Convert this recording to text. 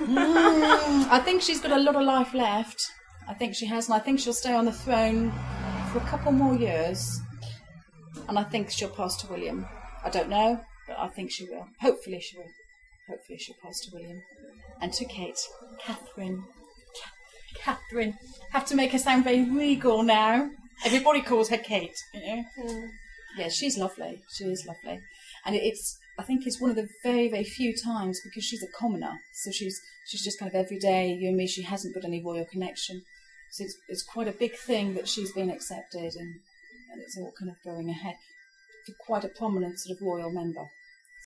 I think she's got a lot of life left. I think she has, and I think she'll stay on the throne for a couple more years. And I think she'll pass to William. I don't know, but I think she will. Hopefully she will. Hopefully she'll pass to William. And to Kate. Catherine. Have to make her sound very regal now. Everybody calls her Kate, you know. Yeah, she's lovely. She is lovely. And I think it's one of the very, very few times, because she's a commoner, so she's just kind of everyday, you and me, she hasn't got any royal connection. So it's quite a big thing that she's been accepted, and it's all kind of going ahead for quite a prominent sort of royal member.